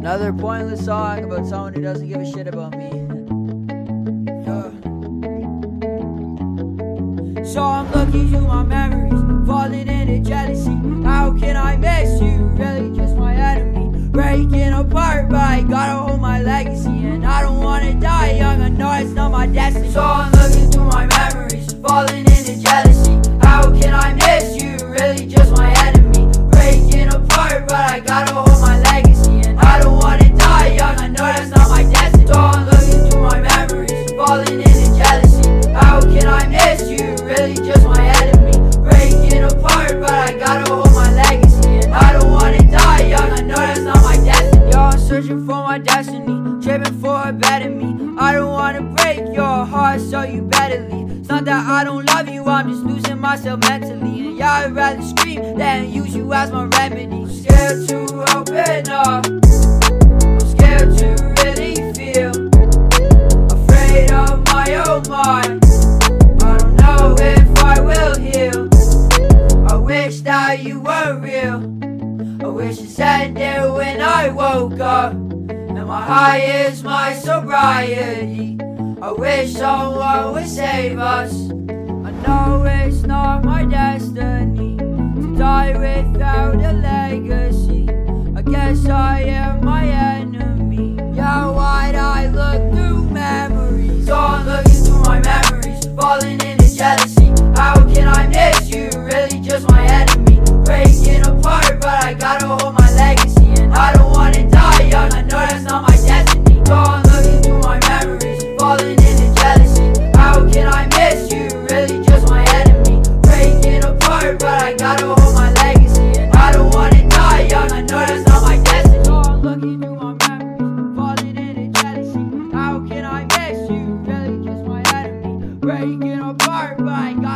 Another pointless song about someone who doesn't give a shit about me. So I'm looking through my memories, falling into jealousy. How can I miss you? Really just my enemy. Breaking apart, but I gotta hold my legacy. And I don't wanna die young, I know it's not my destiny. So I'm looking through my memories, falling into jealousy. How can I miss you? Really just my enemy. Breaking apart, but I gotta hold my legacy. And I don't wanna die young, I know that's not my destiny. So I'm looking through my memories, falling into jealousy. How can I miss you? Really just my enemy. Breaking apart, but I gotta hold my legacy. And I don't wanna die young, I know that's not my destiny. Yo, I'm searching for my destiny, tripping for a better me. I don't wanna break your heart, so you better leave. It's not that I don't love you, I'm just losing myself mentally. And yeah, I'd rather scream than use you as my remedy. I'm scared to open up, I'm scared to really feel, afraid of my own mind. I don't know if I will heal. I wish that you were real. I wish you sat there when I woke up, and my high is my sobriety. I wish someone would save us. I know it's not my destiny to die without a legacy. I guess I am my enemy. Yeah, why'd I look through memories? So I'm looking through my memories, falling into jealousy. How can I miss you? Really just my enemy. Breaking apart, but I gotta hold my legacy. And I don't wanna die young, I know that's not my destiny. So I'm looking through my memories, falling into jealousy. How can I miss you? Really just my enemy. Breaking apart, but I gotta hold my legacy. And I don't wanna die young, I know that's not my destiny. So I'm looking through my memories, falling into jealousy. How can I miss you? Really just my enemy. Breaking apart, but I gotta